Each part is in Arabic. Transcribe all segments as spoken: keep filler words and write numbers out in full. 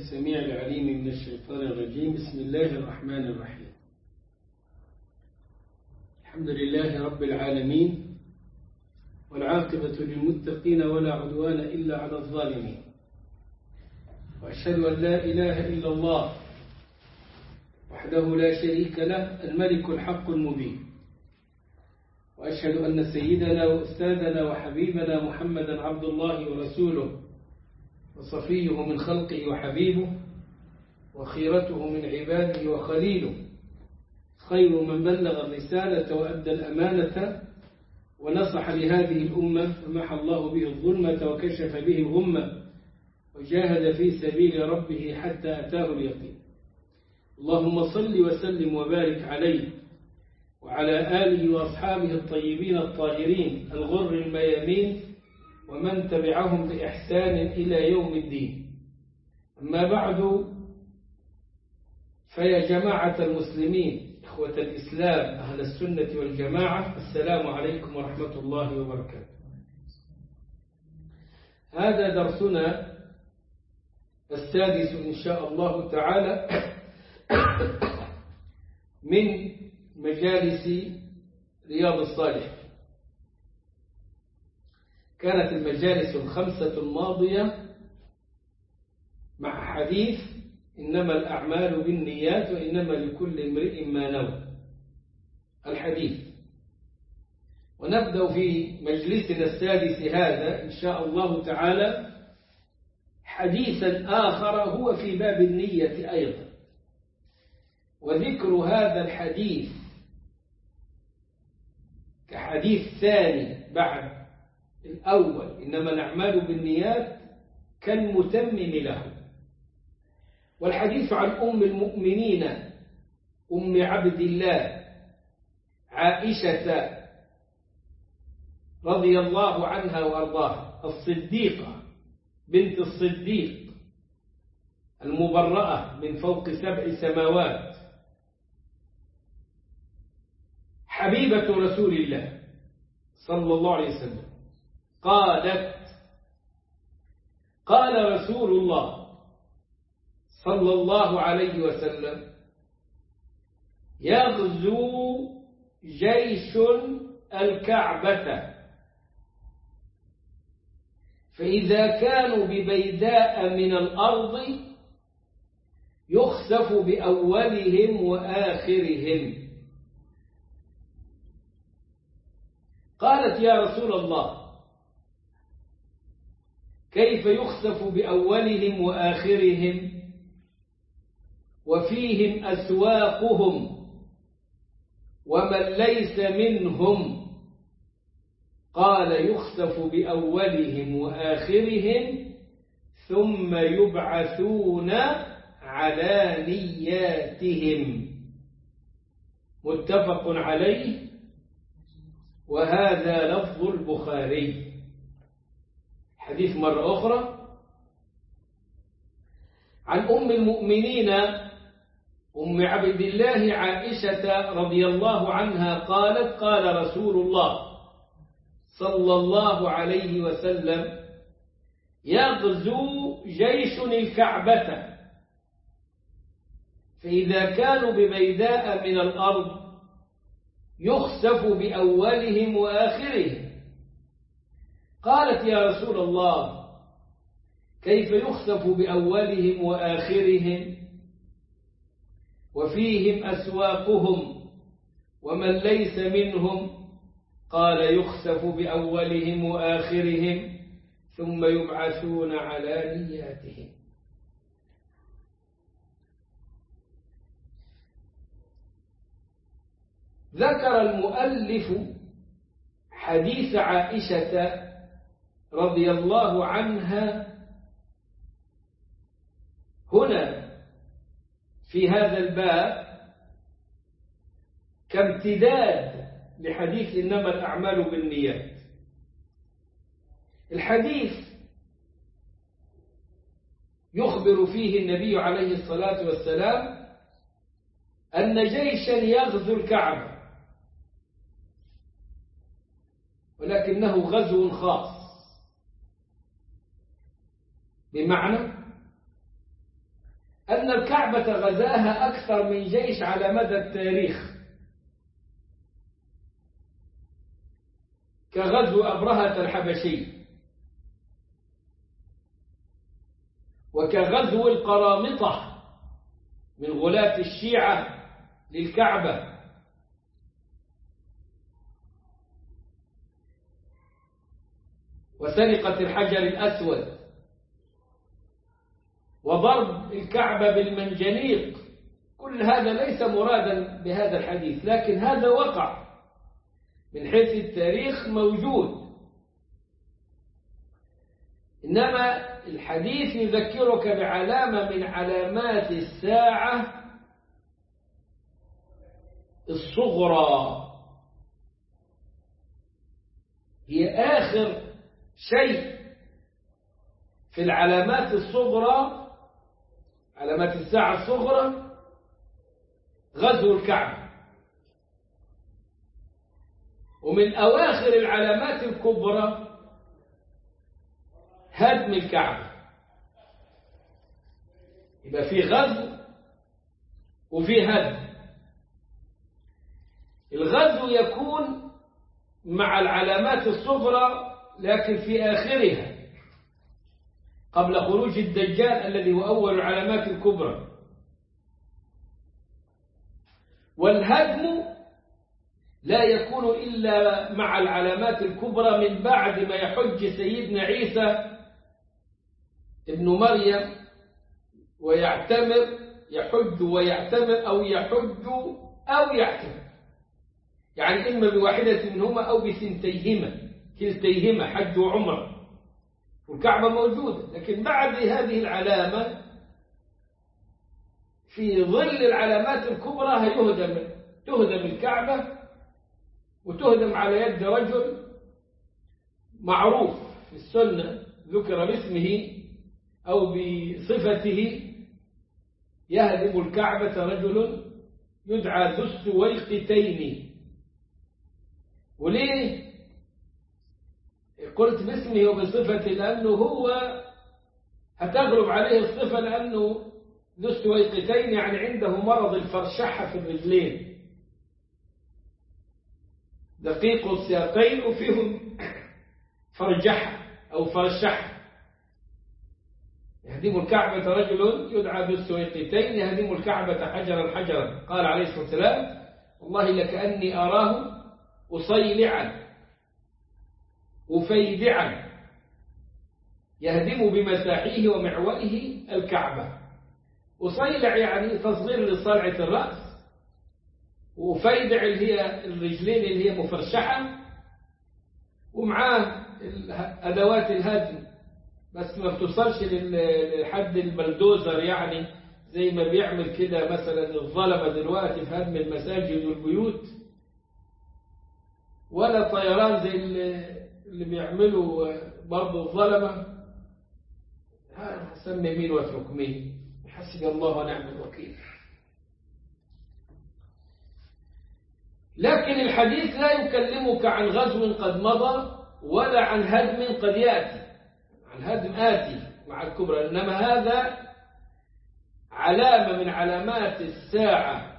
السميع العليم من الشيطان الرجيم. بسم الله الرحمن الرحيم. الحمد لله رب العالمين، والعاقبة للمتقين ولا عدوان إلا على الظالمين، وأشهد أن لا إله إلا الله وحده لا شريك له الملك الحق المبين، وأشهد أن سيدنا وأستاذنا وحبيبنا محمدا عبد الله ورسوله وصفيه من خلقه وحبيبه وخيرته من عباده وخليله، خير من بلغ الرسالة وأدى الأمانة ونصح لهذه الأمة فمحى الله به الظلمة وكشف به الغمة وجاهد في سبيل ربه حتى أتاه اليقين. اللهم صل وسلم وبارك عليه وعلى آله وأصحابه الطيبين الطاهرين الغر الميامين ومن تبعهم بإحسان إلى يوم الدين. أما بعد، فيا جماعة المسلمين إخوة الإسلام أهل السنة والجماعة، السلام عليكم ورحمة الله وبركاته. هذا درسنا السادس إن شاء الله تعالى من مجالس رياض الصالحين. كانت المجالس الخمسة الماضية مع حديث إنما الأعمال بالنيات وإنما لكل امرئ ما نوى الحديث، ونبدأ في مجلسنا السادس هذا إن شاء الله تعالى حديثا آخر هو في باب النية أيضا، وذكر هذا الحديث كحديث ثاني بعد الأول إنما الأعمال بالنيات كالمتمم له. والحديث عن أم المؤمنين أم عبد الله عائشة رضي الله عنها وأرضاها، الصديقة بنت الصديق المبرأة من فوق سبع سماوات، حبيبة رسول الله صلى الله عليه وسلم، قالت: قال رسول الله صلى الله عليه وسلم: يغزو جيش الكعبة، فإذا كانوا ببيداء من الأرض يخسف بأولهم وآخرهم. قالت: يا رسول الله، كيف يخسف بأولهم وآخرهم وفيهم أسواقهم ومن ليس منهم؟ قال: يخسف بأولهم وآخرهم ثم يبعثون على نياتهم. متفق عليه، وهذا لفظ البخاري. حديث مرة أخرى عن أم المؤمنين أم عبد الله عائشة رضي الله عنها قالت: قال رسول الله صلى الله عليه وسلم: يغزو جيش الكعبة، فإذا كانوا ببيداء من الأرض يخسف بأولهم وآخرهم. قالت: يا رسول الله، كيف يخسف بأولهم وآخرهم وفيهم أسواقهم ومن ليس منهم؟ قال: يخسف بأولهم وآخرهم ثم يبعثون على نياتهم. ذكر المؤلف حديث عائشة رضي الله عنها هنا في هذا الباب كامتداد لحديث إنما الأعمال بالنيات. الحديث يخبر فيه النبي عليه الصلاة والسلام أن جيشا يغزو الكعبة، ولكنه غزو خاص، بمعنى أن الكعبة غزاها أكثر من جيش على مدى التاريخ، كغزو أبرهة الحبشي، وكغزو القرامطة من غلاة الشيعة للكعبة، وسرقة الحجر الأسود، وضرب الكعبة بالمنجنيق. كل هذا ليس مرادا بهذا الحديث، لكن هذا وقع من حيث التاريخ موجود. إنما الحديث يذكرك بعلامة من علامات الساعة الصغرى، هي آخر شيء في العلامات الصغرى، علامات الساعة الصغرى، غزو الكعبة. ومن أواخر العلامات الكبرى هدم الكعبة. يبقى في غزو وفي هدم. الغزو يكون مع العلامات الصغرى لكن في آخرها، قبل خروج الدجال الذي هو أول العلامات الكبرى. والهدم لا يكون إلا مع العلامات الكبرى من بعد ما يحج سيدنا عيسى ابن مريم ويعتمر، يحج ويعتمر، أو يحج أو يعتمر، يعني إما بواحدة منهما أو بثنتيهما، كلتيهما حج وعمر، والكعبة موجودة. لكن بعد هذه العلامة في ظل العلامات الكبرى هيهدم تهدم الكعبة، وتهدم على يد رجل معروف في السنة ذكر باسمه أو بصفته، يهدم الكعبة رجل يدعى ذو السويقتين. وليه قلت باسمه وبصفته؟ لأنه هو هتغلب عليه الصفة، لأنه ذو السويقتين يعني عنده مرض الفرشحة في الرجلين، دقيق الساقين وفيهم فرجحة أو فرشحة. يهدم الكعبة رجل يدعى بالسويقتين يهدم الكعبة حجرا حجرا. قال عليه الصلاة والسلام: والله لكأني أراه أصيلعا أفيدعا يهدم بمساحيه ومعوئه الكعبة. أصيلع يعني تصغير لصلعة الرأس، وفيدع اللي هي الرجلين اللي هي مفرشحة، ومعاه أدوات الهدم بس ما بتوصلش لحد البلدوزر، يعني زي ما بيعمل كده مثلا الظلمة دلوقتي في هدم المساجد والبيوت، ولا طيران زي اللي بيعملوا برضه الظلمة. سمي مين واترك مين، حسبي الله ونعم الوكيل. لكن الحديث لا يكلمك عن غزو قد مضى ولا عن هدم قد يأتي، عن هدم آتي مع الكبرى، إنما هذا علامة من علامات الساعة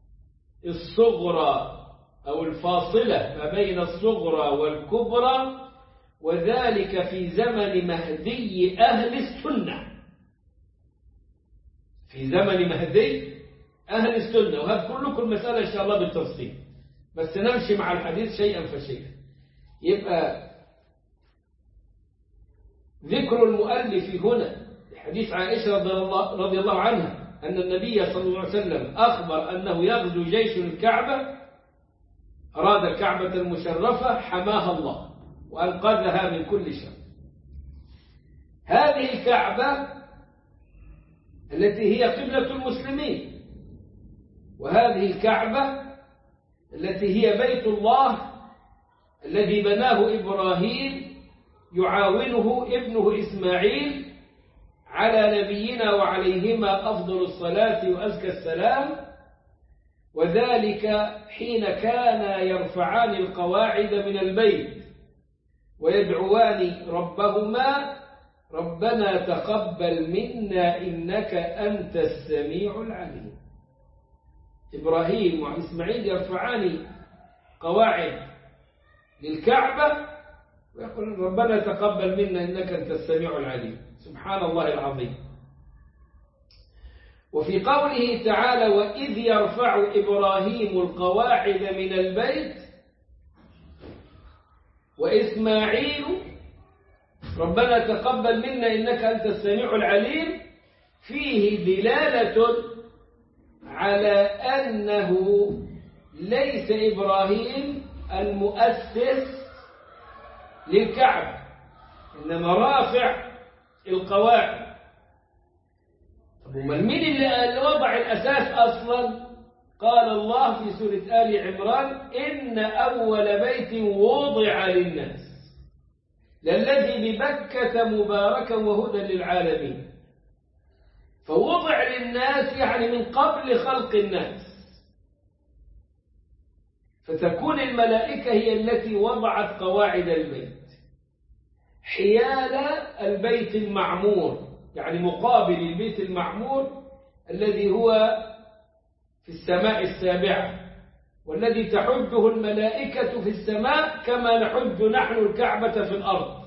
الصغرى أو الفاصلة ما بين الصغرى والكبرى، وذلك في زمن مهدي أهل السنة، في زمن مهدي أهل السنة. وهذا كلكم المسألة إن شاء الله بالتفصيل، بس نمشي مع الحديث شيئا فشيئا. يبقى ذكر المؤلف هنا حديث عائشة رضي الله عنها أن النبي صلى الله عليه وسلم أخبر أنه يغزو جيش الكعبة، أراد الكعبة المشرفة حماها الله وأنقذها من كل شر. هذه الكعبة التي هي قبلة المسلمين، وهذه الكعبة التي هي بيت الله الذي بناه إبراهيم يعاونه ابنه إسماعيل على نبينا وعليهما أفضل الصلاة وأزكى السلام، وذلك حين كان يرفعان القواعد من البيت ويدعوان ربهما ربنا تقبل منا إنك أنت السميع العليم. إبراهيم وإسماعيل يرفعان قواعد للكعبة ويقول ربنا تقبل منا إنك أنت السميع العليم. سبحان الله العظيم. وفي قوله تعالى وإذ يرفع إبراهيم القواعد من البيت وإسماعيل ربنا تقبل منا إنك أنت السميع العليم، فيه دلالة على أنه ليس إبراهيم المؤسس للكعبة، إنما رافع القواعد. طب ومن اللي وضع الأساس أصلا؟ قال الله في سورة آل عمران إن أول بيت وضع للناس للذي ببكة مباركا وهدى للعالمين. فوضع للناس يعني من قبل خلق الناس، فتكون الملائكة هي التي وضعت قواعد البيت حيال البيت المعمور، يعني مقابل البيت المعمور الذي هو في السماء السابعة، والذي تحجه الملائكة في السماء كما نحج نحن الكعبة في الأرض.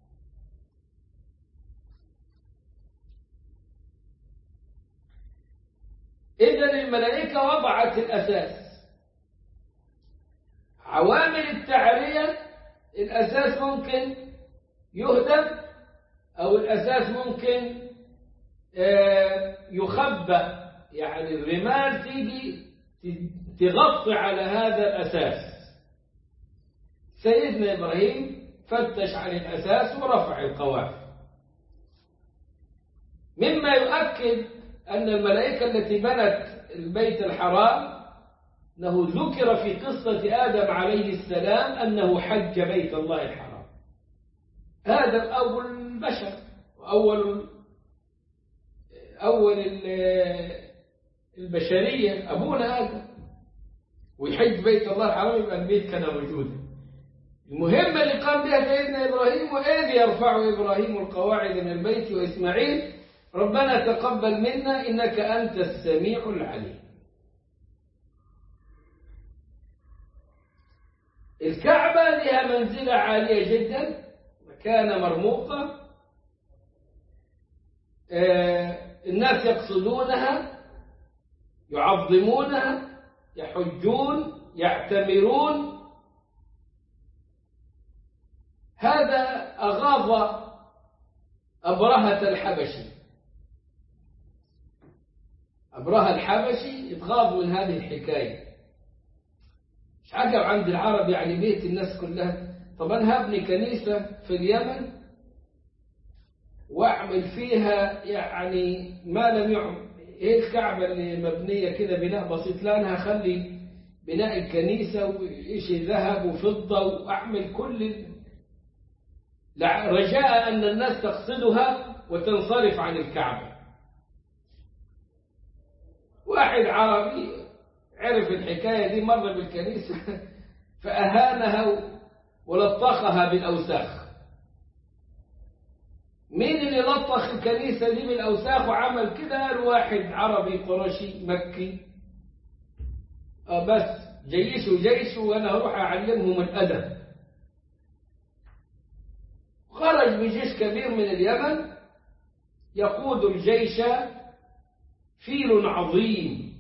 إذن الملائكة وضعت الأساس. عوامل التعرية الأساس ممكن يهدم أو الأساس ممكن يخبى، يعني الرمال تيجي تغطي على هذا الأساس. سيدنا إبراهيم فتش عن الأساس ورفع القواعد، مما يؤكد أن الملائكة التي بنت البيت الحرام أنه ذكر في قصة آدم عليه السلام أنه حج بيت الله الحرام. آدم أول البشر وأول أول البشرية، أبونا آدم، ويحج بيت الله الحرام يبقى البيت كان موجودا. المهمة اللي قام بها سيدنا إبراهيم وإذ يرفع إبراهيم القواعد من البيت وإسماعيل ربنا تقبل منا إنك أنت السميع العليم. الكعبة لها منزلة عالية جدا، مكانة مرموقة، الناس يقصدونها يعظمونها يحجون يعتمرون. هذا أغاظ أبرهة الحبشي. أبرهة الحبشي اتغاظ من هذه الحكاية. مش عجب عند العرب، يعني بيت الناس كلها. طب أنا هبني كنيسة في اليمن وأعمل فيها يعني ما لم يعمل. إيه الكعبة اللي مبنية كده بناء بسيط؟ لا، أنا هخلي بناء الكنيسة وإيش ذهب وفضة وأعمل كل رجاء أن الناس تقصدها وتنصرف عن الكعبة. واحد عربي عرف الحكاية دي، مر بالكنيسة فأهانها ولطخها بالأوساخ. مين اللي لطخ الكنيسة دي بالأوساخ وعمل كده؟ قال واحد عربي قرشي مكي. آه بس جيش وجيش وأنا هروح أعلمهم الأدب. خرج بجيش كبير من اليمن يقود الجيش فيل عظيم،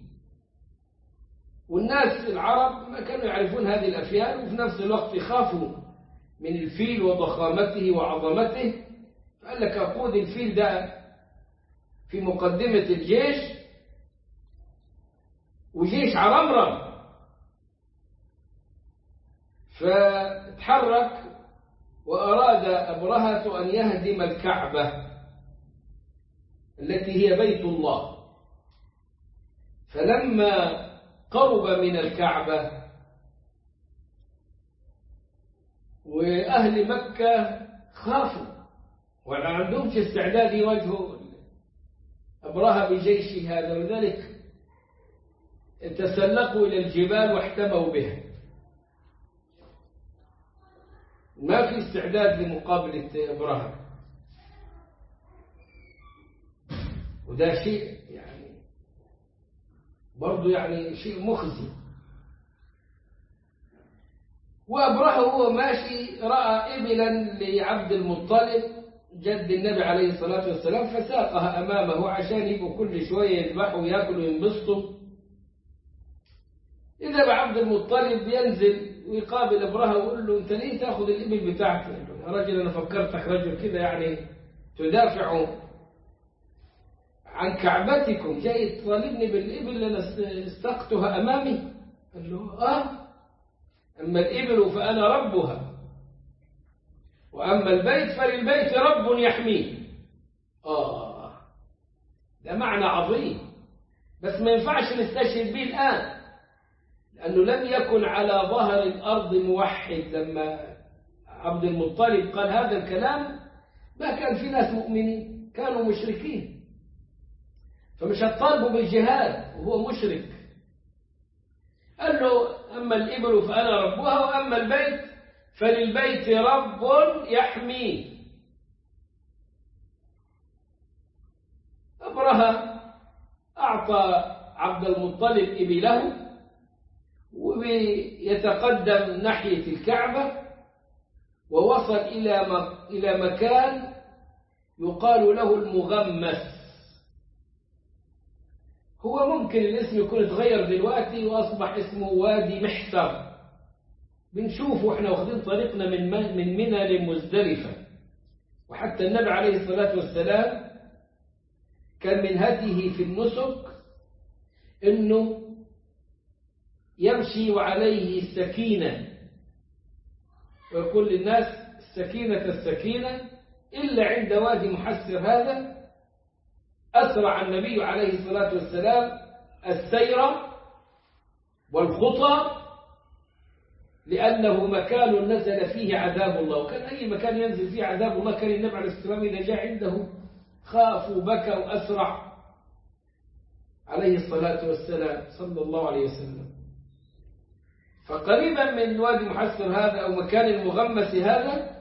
والناس العرب ما كانوا يعرفون هذه الأفيال، وفي نفس الوقت يخافوا من الفيل وضخامته وعظمته. قال لك أقود الفيل ده في مقدمة الجيش، وجيش عرمرم. فتحرك وأراد أبرهة أن يهدم الكعبة التي هي بيت الله. فلما قرب من الكعبة وأهل مكة خافوا ولا عندهمش استعداد يواجهوا أبرهة بجيش هذا، ولذلك تسلقوا إلى الجبال واحتموا بها. ما في استعداد لمقابلة أبرهة. وده شيء يعني برضه يعني شيء مخزي. وأبرهة وهو ماشي رأى إبلا لعبد المطلب جد النبي عليه الصلاة والسلام فساقها أمامه عشان يبقوا كل شوية يذبحوا ويأكلوا وينبسطوا. إذا بعبد المطلب ينزل ويقابل أبرهة ويقول له أنت ليه تأخذ الإبل بتاعتي؟ يا راجل أنا فكرتك رجل كده يعني تدافع عن كعبتكم، جاي تطالبني بالإبل اللي أنا استقتها أمامي؟ قال له آه، أما الإبل فأنا ربها، وأما البيت فللبيت رب يحميه. آه، ده معنى عظيم، بس ما ينفعش نستشهد به الآن، لأنه لم يكن على ظهر الأرض موحد. لما عبد المطلب قال هذا الكلام ما كان في ناس مؤمنين، كانوا مشركين، فمش هتطالبوا بالجهاد وهو مشرك. قال له أما الإبل فأنا ربها، وأما البيت فللبيت رب يحميه. أبرهة أعطى عبد المطلب إبله ويتقدم ناحية الكعبة، ووصل إلى إلى مكان يقال له المغمس. هو ممكن الاسم يكون اتغير دلوقتي وأصبح اسمه وادي محسر، بنشوفه واحنا واخدين طريقنا من من منى لمزدلفة. وحتى النبي عليه الصلاة والسلام كان من هديه في النسك انه يمشي وعليه السكينة، ويقول للناس السكينة السكينة، إلا عند وادي محسر هذا أسرع النبي عليه الصلاة والسلام السير والخطى، لأنه مكان نزل فيه عذاب الله. وكان أي مكان ينزل فيه عذاب الله كان النبي عليه الصلاة والسلام إذا جاء عنده خاف وبكى وأسرع عليه الصلاة والسلام صلى الله عليه وسلم. فقريبا من وادي محسر هذا أو مكان المغمس هذا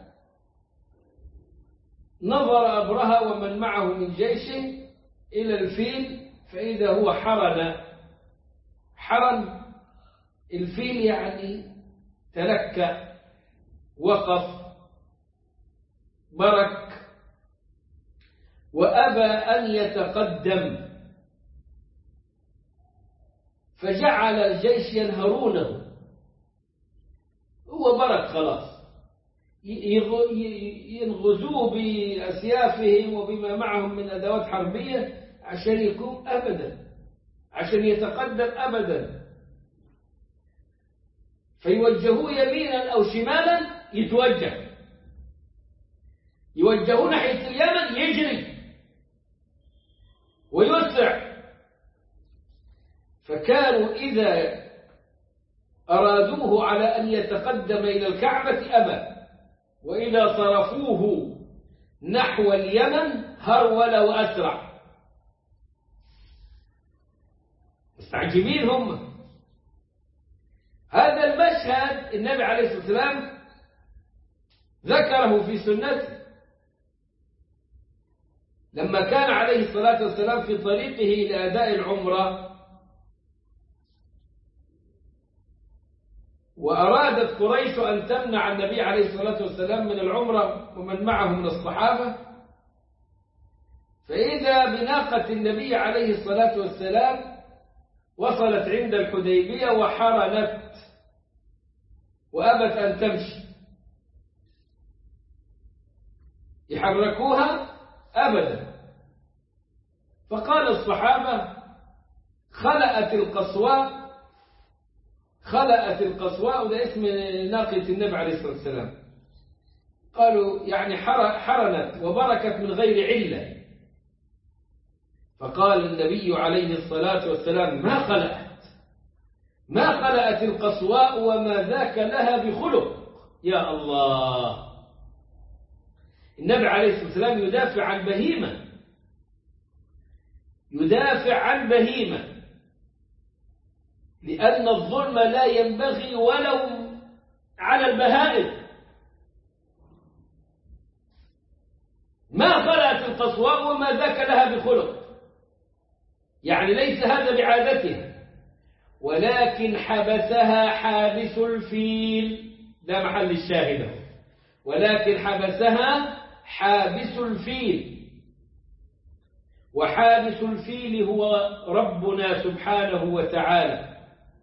نظر أبرهة ومن معه من جيش إلى الفيل، فإذا هو حرن. حرن الفيل يعني تلكأ، وقف، برك، وأبى أن يتقدم، فجعل الجيش ينهرونه. هو برك خلاص، ينغزوه بأسيافهم وبما معهم من أدوات حربية عشان يقوم أبدا، عشان يتقدم أبدا. فيوجهوه يمينا أو شمالا يتوجه، يوجهوه ناحية اليمن يجري ويسرع. فكانوا إذا أرادوه على أن يتقدم إلى الكعبة أبى، وإذا صرفوه نحو اليمن هرول وأسرع. مستعجبين هم. هذا المشهد النبي عليه الصلاة والسلام ذكره في سنته لما كان عليه الصلاة والسلام في طريقه إلى أداء العمرة، وأرادت قريش أن تمنع النبي عليه الصلاة والسلام من العمرة ومن معه من الصحابة، فإذا بناقة النبي عليه الصلاة والسلام وصلت عند الحديبية وحرنت وأبت أن تمشي. يحركوها أبدا. فقال الصحابة خلأت القصواء. خلأت القصواء وده اسم ناقة النبي عليه الصلاة والسلام. قالوا يعني حرنت وبركت من غير علة. فقال النبي عليه الصلاة والسلام ما خلأت ما خلأت القصواء وما ذاك لها بخلق. يا الله، النبي عليه الصلاة والسلام يدافع عن بهيمة، يدافع عن بهيمة، لأن الظلم لا ينبغي ولو على البهائم. ما خلأت القصواء وما ذاك لها بخلق. يعني ليس هذا بعادتها، ولكن حبسها حابس الفيل، ده محل الشاهد، ولكن حبسها حابس الفيل، وحابس الفيل هو ربنا سبحانه وتعالى.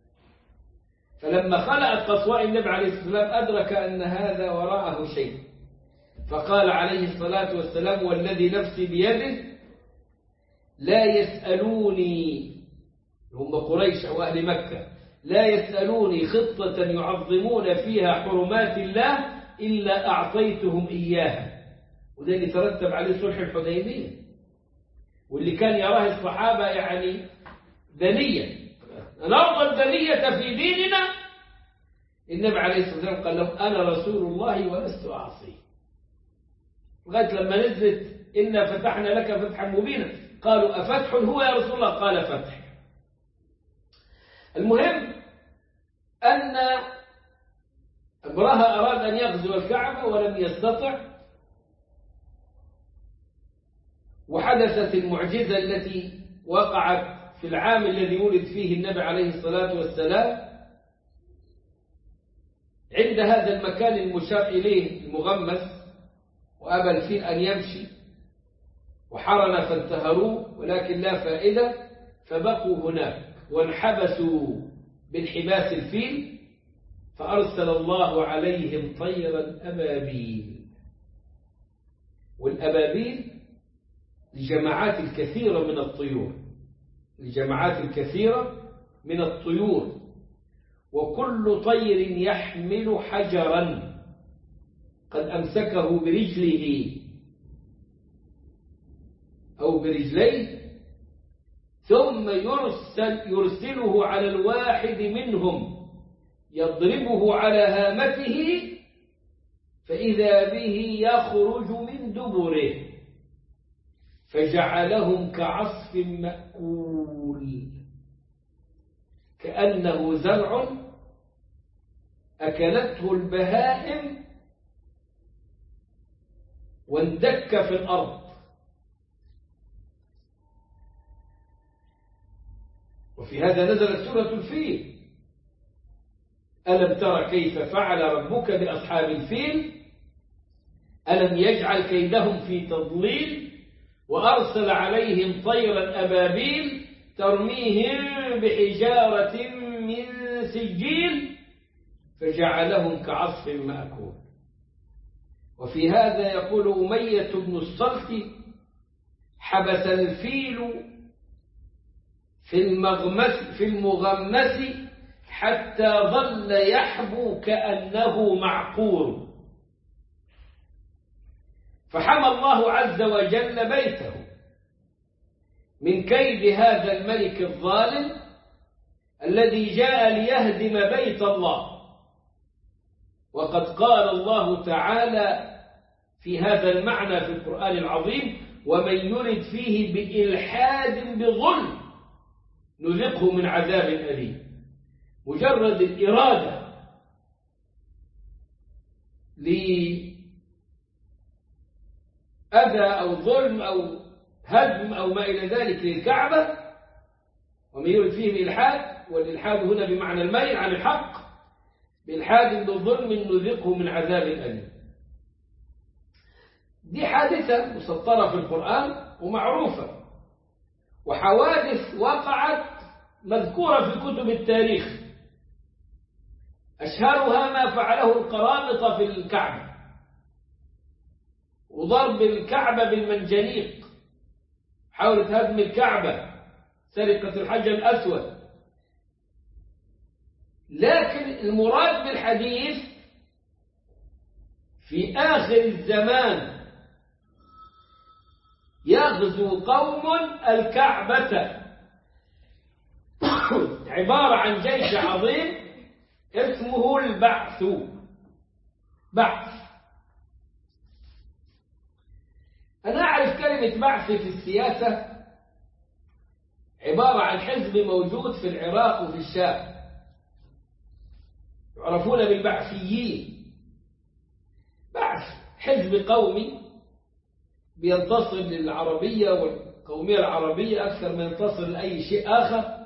فلما خلقت قصواء النبي عليه الصلاة والسلام أدرك أن هذا وراءه شيء، فقال عليه الصلاة والسلام: والذي نفسي بيده لا يسألوني، هم قريش أو أهل مكة، لا يسألوني خطة يعظمون فيها حرمات الله إلا أعطيتهم إياها. وده اللي ترتب عليه صلح الحديبية، واللي كان يراه الصحابة يعني دنيا، نرضى الدنية في ديننا. النبي عليه الصلاة والسلام قال لهم: أنا رسول الله ولست أعصيه. لغاية لما نزلت: إنا فتحنا لك فتحا مبينا، قالوا: أفتح هو يا رسول الله؟ قال: فتح. المهم أن أبرهة أراد أن يغزو الكعبة ولم يستطع، وحدثت المعجزة التي وقعت في العام الذي ولد فيه النبي عليه الصلاة والسلام عند هذا المكان المشار إليه المغمس، وأبى الفيل أن يمشي وحرن فانتهروه، ولكن لا فائدة، فبقوا هناك وانحبسوا بانحباس الفيل، فأرسل الله عليهم طيرا أبابيل. والأبابيل لجماعات الكثيرة من الطيور، لجماعات الكثيرة من الطيور، وكل طير يحمل حجرا قد أمسكه برجله أو برجليه، ثم يرسل يرسله على الواحد منهم يضربه على هامته، فإذا به يخرج من دبره فجعلهم كعصف مأكول، كأنه زرع أكلته البهائم واندك في الأرض. وفي هذا نزلت سورة الفيل: ألم تر كيف فعل ربك بأصحاب الفيل ألم يجعل كيدهم في تضليل وأرسل عليهم طيرا أبابيل ترميهم بحجارة من سجيل فجعلهم كعصف مأكول. وفي هذا يقول أمية بن الصلت: حبس الفيل في المغمس في المغمس حتى ظل يحبو كأنه معقور، فحمى الله عز وجل بيته من كيد هذا الملك الظالم الذي جاء ليهدم بيت الله. وقد قال الله تعالى في هذا المعنى في القرآن العظيم: ومن يرد فيه بإلحاد بظلم نذقه من عذاب أليم. مجرد الإرادة لأذى أو ظلم أو هدم أو ما إلى ذلك للكعبة، ومن يرد فيه بإلحاد، والإلحاد هنا بمعنى الميل عن الحق، بإلحاد بظلم نذقه من عذاب أليم. دي حادثة مسطرة في القرآن ومعروفة، وحوادث وقعت مذكورة في كتب التاريخ، أشهرها ما فعله القرامطة في الكعبة، وضرب الكعبة بالمنجنيق، حاولت هدم الكعبة، سرقة الحجر الأسود. لكن المراد بالحديث في آخر الزمان يغزو قوم الكعبة، عبارة عن جيش عظيم اسمه البعث. بعث، أنا أعرف كلمة بعث في السياسة عبارة عن حزب موجود في العراق وفي الشام، يعرفون بالبعثيين. بعث حزب قومي بينتصر للعربية القومية العربية أكثر ما ينتصر لأي شيء آخر،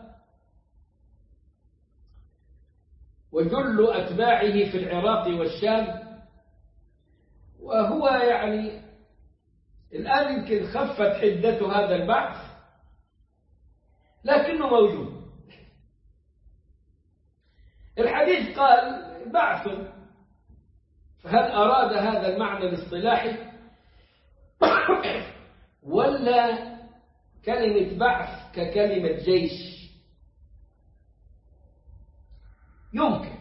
وجل أتباعه في العراق والشام. وهو يعني الآن يمكن خفت حدة هذا البعث، لكنه موجود. الحديث قال بعث، فهل أراد هذا المعنى الاصطلاحي ولا كلمة بعث ككلمة جيش؟ يمكن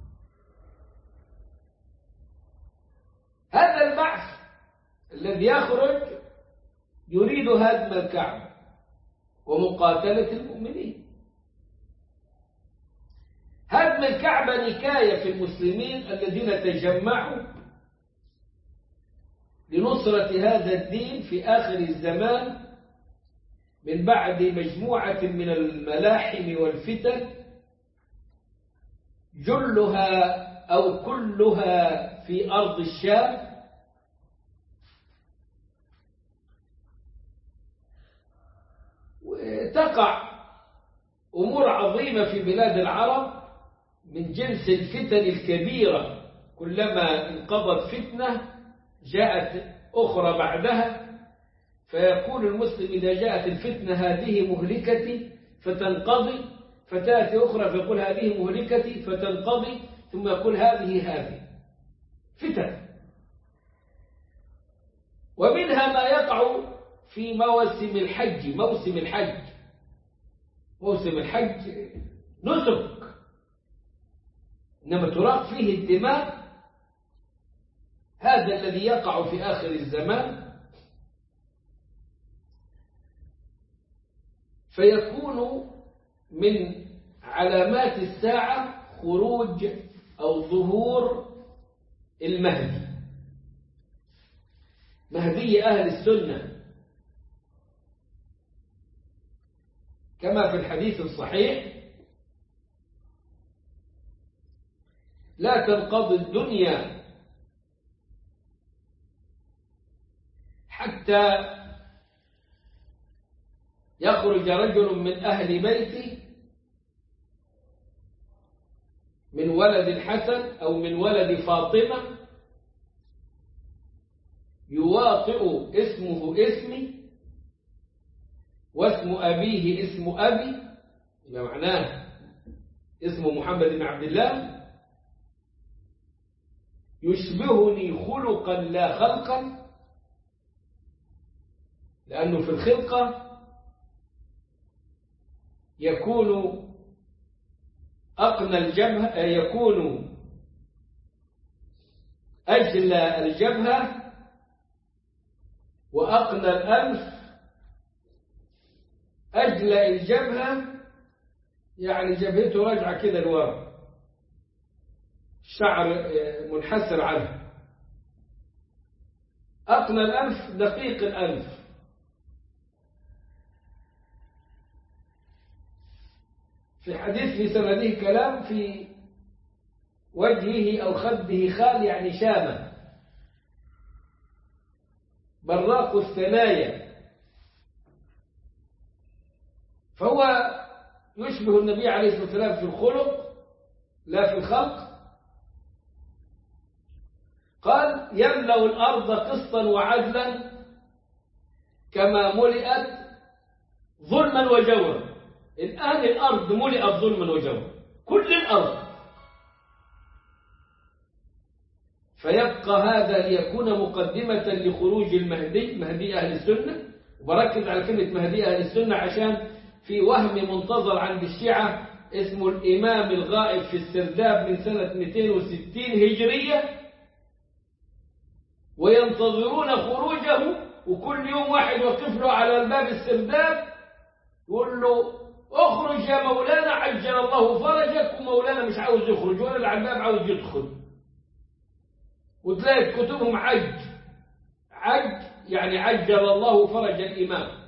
هذا البعث الذي يخرج يريد هدم الكعبة ومقاتلة المؤمنين. هدم الكعبة نكاية في المسلمين الذين تجمعوا لنصرة هذا الدين في آخر الزمان من بعد مجموعة من الملاحم والفتن، جلها أو كلها في أرض الشام، وتقع أمور عظيمة في بلاد العرب من جنس الفتن الكبيرة، كلما انقضت فتنة جاءت أخرى بعدها، فيقول المسلم إذا جاءت الفتنة هذه مهلكتي فتنقضي، فتأتي أخرى فيقول هذه مهلكتي فتنقضي، ثم يقول هذه هذه فتن. ومنها ما يقع في موسم الحج. موسم الحج موسم الحج نسك، إنما تراق فيه الدماء. هذا الذي يقع في آخر الزمان، فيكون من علامات الساعة خروج أو ظهور المهدي، مهدي أهل السنة، كما في الحديث الصحيح: لا تنقضي الدنيا حتى يخرج رجل من أهل بيتي من ولد الحسن أو من ولد فاطمة يواطئ اسمه اسمي واسم أبيه اسم أبي، معناه اسمه محمد بن عبد الله، يشبهني خلقا لا خلقا، لأنه في الخلقة يكون أقنى الجبهة، يكون أجلى الجبهة وأقنى الأنف. أجلى الجبهة يعني جبهته راجعة كده لورا، الشعر منحسر عنه. أقنى الأنف دقيق الأنف. في حديث في سنده كلام في وجهه أو خده خال يعني شامة، براق الثنايا، فهو يشبه النبي عليه الصلاة والسلام في الخلق لا في الخلق. قال: يملأ الأرض قسطا وعدلا كما ملئت ظلما وجورا. الآن الأرض ملئت ظلما وجورا، كل الأرض. فيبقى هذا ليكون مقدمة لخروج المهدي، مهدي أهل السنة. وبركز على كلمة مهدي أهل السنة عشان في وهم منتظر عند الشيعة اسمه الإمام الغائب في السرداب من سنة مئتين وستين هجرية، وينتظرون خروجه، وكل يوم واحد وقف له على الباب السرداب يقول له: اخرج يا مولانا عجل الله فرجك. ومولانا مش عاوز يخرج ولا اللي على الباب عاوز يدخل. وتلاقي في كتبهم عج عج يعني عجل الله فرج الإمام.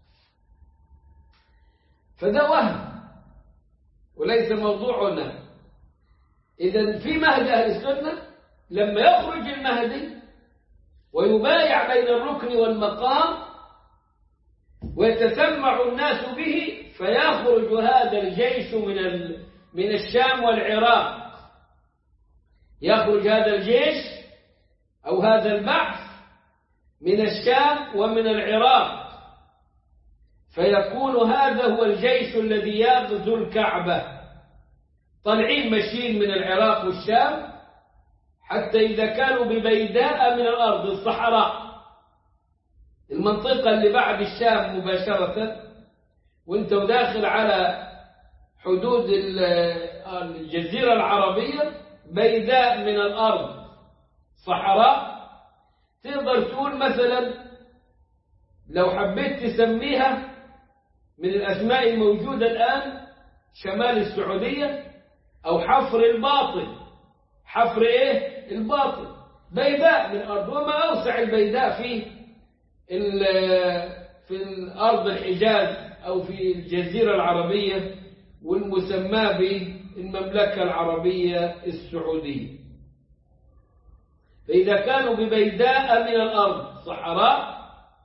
فده وهم وليس موضوعنا. إذن في مهد أهل السنة لما يخرج المهدي ويبايع بين الركن والمقام، ويتسمع الناس به، فيخرج هذا الجيش من من الشام والعراق، يخرج هذا الجيش أو هذا البعث من الشام ومن العراق، فيكون هذا هو الجيش الذي يغزو الكعبة. طالعين ماشيين من العراق والشام حتى إذا كانوا ببيداء من الأرض، الصحراء، المنطقة اللي بعد الشام مباشرة، وانت وداخل على حدود الجزيرة العربية، بيداء من الأرض، صحراء. تقدر تقول مثلا لو حبيت تسميها من الأسماء الموجودة الآن شمال السعودية، أو حفر الباطن. حفر إيه؟ الباطن، بيداء من الأرض. وما أوسع البيداء في في الأرض الحجاز أو في الجزيرة العربية والمسمى بالمملكة العربية السعودية. فإذا كانوا ببيداء من الأرض، صحراء،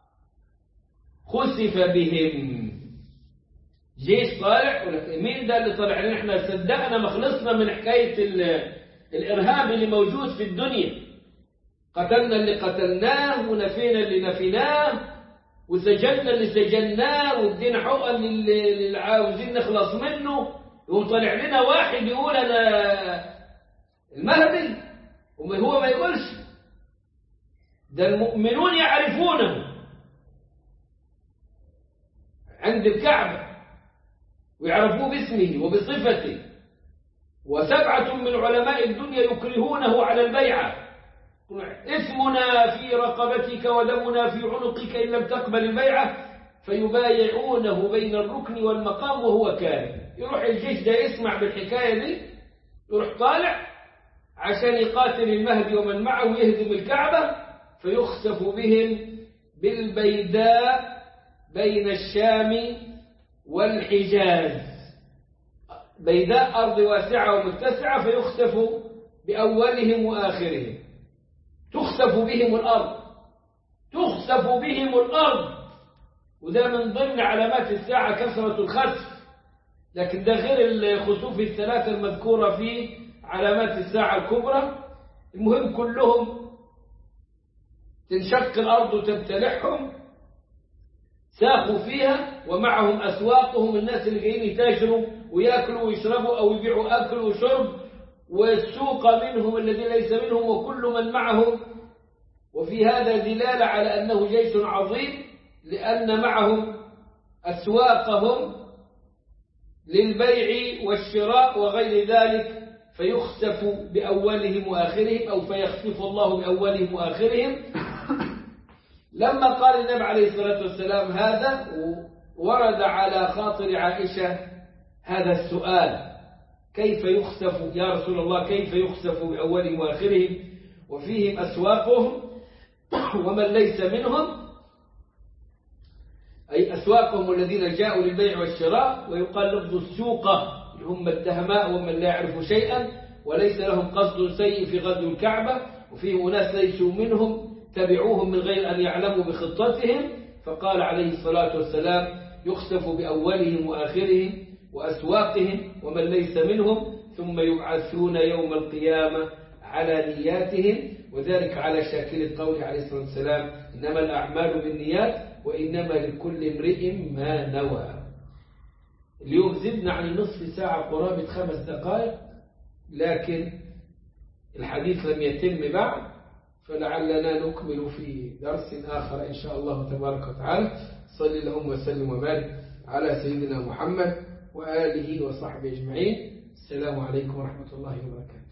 خسف بهم. جيش طالع، مين ده اللي طالع لنا؟ احنا صدقنا ما خلصنا من حكاية الإرهاب اللي موجود في الدنيا. قتلنا اللي قتلناه، ونفينا اللي نفيناه، وسجلنا اللي سجلناه، وادينا حقوق اللي عاوزين نخلص منه. يقوم طالع لنا واحد يقول أنا المهدي، وهو ما يقولش. ده المؤمنون يعرفونه عند الكعبة، ويعرفوه باسمه وبصفته. وسبعة من علماء الدنيا يكرهونه على البيعة. اسمنا في رقبتك ودمنا في عنقك إن لم تقبل البيعة، فيبايعونه بين الركن والمقام وهو كاره. يروح الجيش ده يسمع بالحكاية دي، يروح طالع عشان يقاتل المهدي ومن معه يهدم الكعبة، فيخسف بهم بالبيداء بين الشام والحجاز. بيداء أرض واسعة ومتسعة، فيخسف بأولهم وآخرهم. تخسف بهم الأرض، تخسف بهم الأرض. وده من ضمن علامات الساعة كثرة الخسف، لكن ده غير الخسوف الثلاثة المذكورة في علامات الساعة الكبرى. المهم كلهم تنشق الأرض وتبتلعهم، ساقوا فيها ومعهم أسواقهم، الناس اللي جايين يتاجروا ويأكلوا ويشربوا أو يبيعوا أكل وشرب، والسوق منهم الذي ليس منهم، وكل من معهم. وفي هذا دلالة على أنه جيش عظيم، لأن معهم أسواقهم للبيع والشراء وغير ذلك، فيخسف بأولهم وآخرهم، أو فيخسف الله بأولهم وآخرهم. لما قال النبي عليه الصلاة والسلام هذا، ورد على خاطر عائشة هذا السؤال: كيف يخسف يا رسول الله؟ كيف يخسف بأولهم وآخرهم وفيهم أسواقهم ومن ليس منهم؟ أي أسواقهم الذين جاءوا للبيع والشراء. ويقال لفظ السوقة هم الدهماء ومن لا يعرف شيئا وليس لهم قصد سيء في غزو الكعبة، وفيه أناس ليسوا منهم تبعوهم من غير أن يعلموا بخطتهم. فقال عليه الصلاة والسلام: يخسف بأولهم وآخرهم وأسواقهم ومن ليس منهم، ثم يبعثون يوم القيامة على نياتهم، وذلك على شاكلة قوله عليه الصلاة والسلام: إنما الأعمال بالنيات وإنما لكل امرئ ما نوى. اليوم زدنا عن النصف ساعة قرابة خمس دقائق، لكن الحديث لم يتم بعد، فلعلنا نكمل في درس آخر إن شاء الله تبارك وتعالى. صلى اللهم وسلم وبارك على سيدنا محمد وآله وصحبه أجمعين. السلام عليكم ورحمة الله وبركاته.